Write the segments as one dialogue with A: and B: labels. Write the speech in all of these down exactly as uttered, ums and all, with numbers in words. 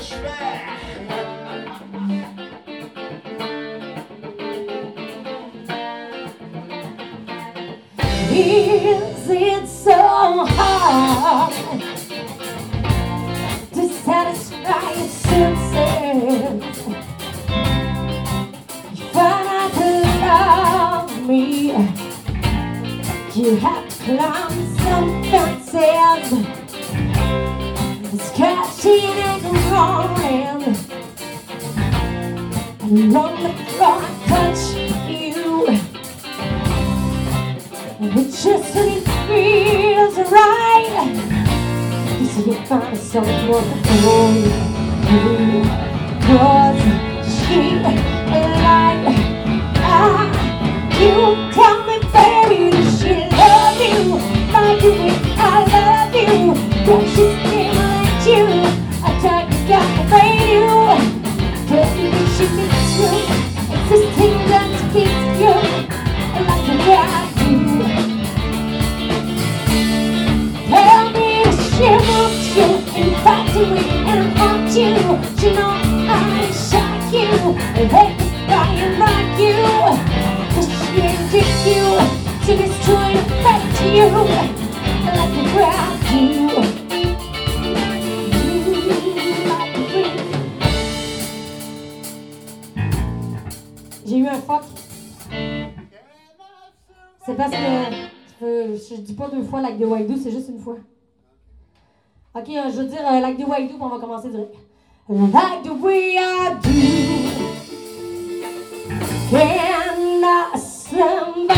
A: schwer.
B: Is it so hard to satisfy your senses? You find out to love me, you have to climb some fences, scratching and crawling, and on the floor I touch you. It just when it feels right, you see you find something more for you. Cause she like ah, you tell me, baby, does she love you? Like you when I love you. Don't she scream at you? I try to captivate you. Cause you think she needs you, existing just keeps you like the way I do. Tell me she wants you, infatuated and haunt you. She knows how to shock you and hate to cry and rock you. Cause she injects you, she destroys and affects you like the way I do. J'ai eu un fuck. C'est parce que euh, je dis pas deux fois like the way I do, c'est juste une fois. Ok, euh, je veux dire euh, like the way I do, puis on va commencer direct. Like the way I do, can I survive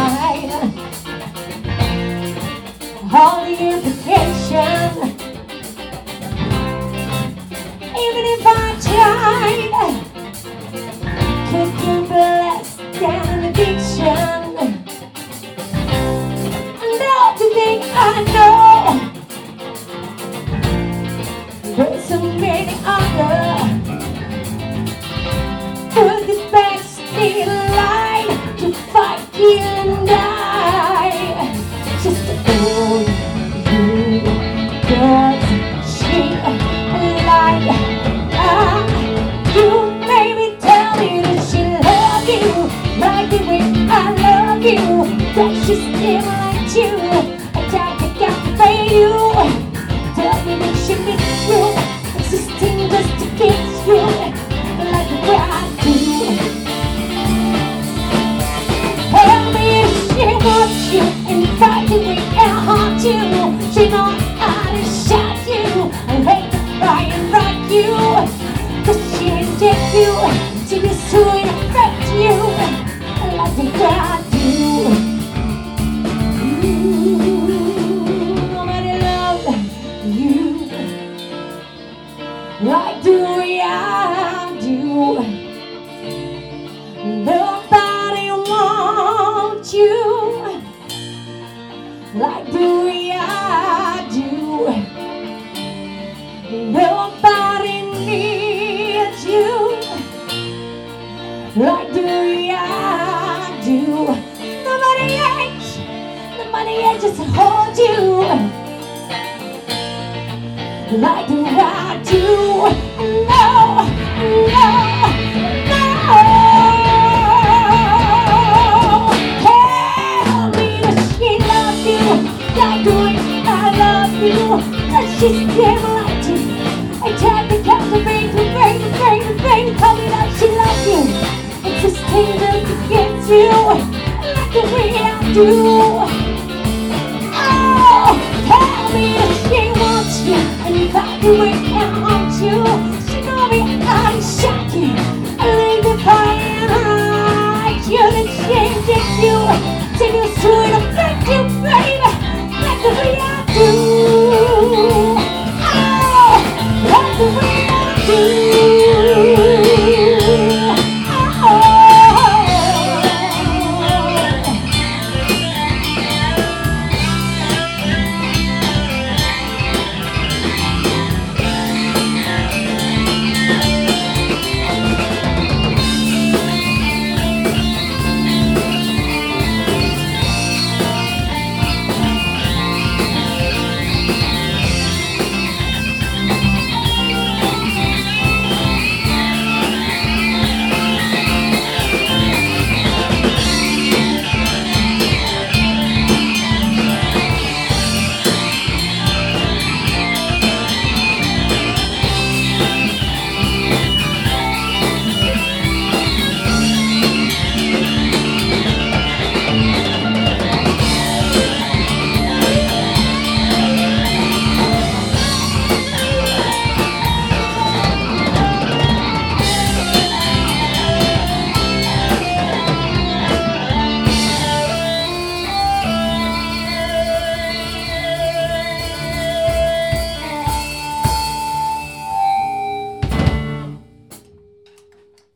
B: all the implications? Even if I tried, could you be less than an addiction? Today I know there's so many others with this backstage line to fight, kill and die. Just to hold you, cause she like ah, you baby, tell me that she love you like the way I love you. That she still like you. You tell me that she needs you, existing just to kiss you like the way I do. Tell me if she wants you, inviting me and haunt you. She knows how to shock you and hate to cry and rock you. Cause she injects you, she gets to it and affect you like the way I do. Like the way I do. Nobody wants you like the way I do. Nobody needs you like the way I do. Nobody hates, nobody hates just to hold you like the way I do. No, no, no. Tell me that she loves you like the way I love you. That she's never like you. I try to captivate you, baby, baby, baby. Tell me that she loves you. It's just tender to get you like the way I do.